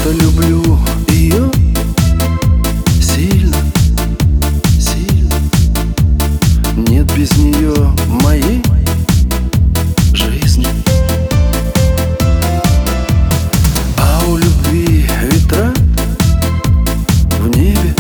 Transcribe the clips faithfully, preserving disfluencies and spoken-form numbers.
что люблю ее сильно, сильно. Нет без нее моей жизни. А у любви ветра в небе,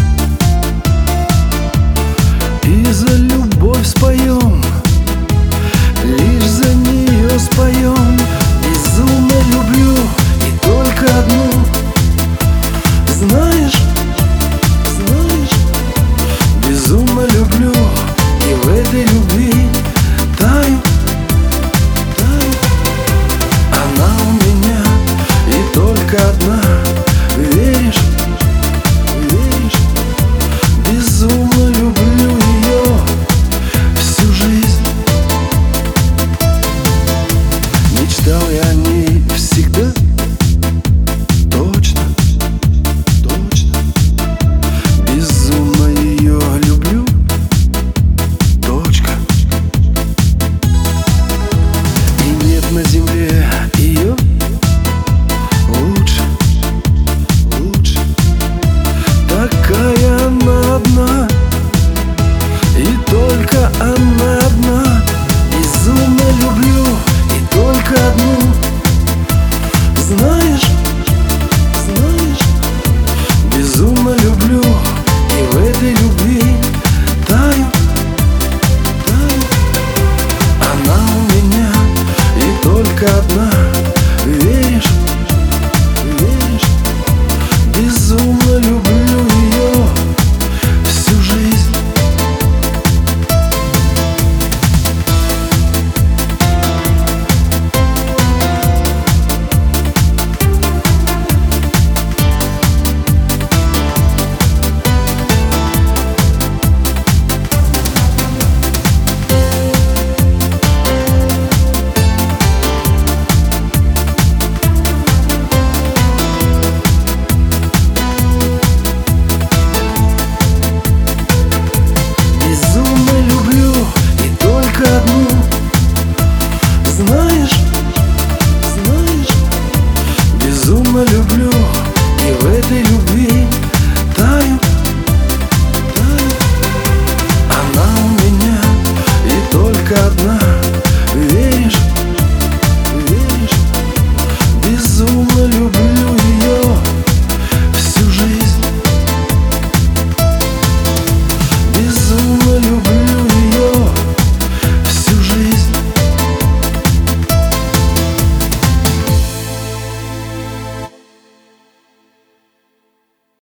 и за любовь споем, лишь за нее споем. Безумно люблю и только одну. Знаешь, знаешь, безумно люблю, и в этой любви таю, таю. Она у меня и только одна. Веришь, веришь, безумно люблю ее всю жизнь. Мечтал я о ней всегда, точно, точно. Безумно ее люблю, точка. И нет на земле ее лучше, лучше. Такая она одна, и только она одна. Безумно люблю и только одну. Знаешь, знаешь, безумно люблю, и в этой любви таю, таю. Она у меня и только одна. Веришь, веришь, безумно люблю ее всю жизнь. Знаешь, знаешь, безумно люблю, и в этой любви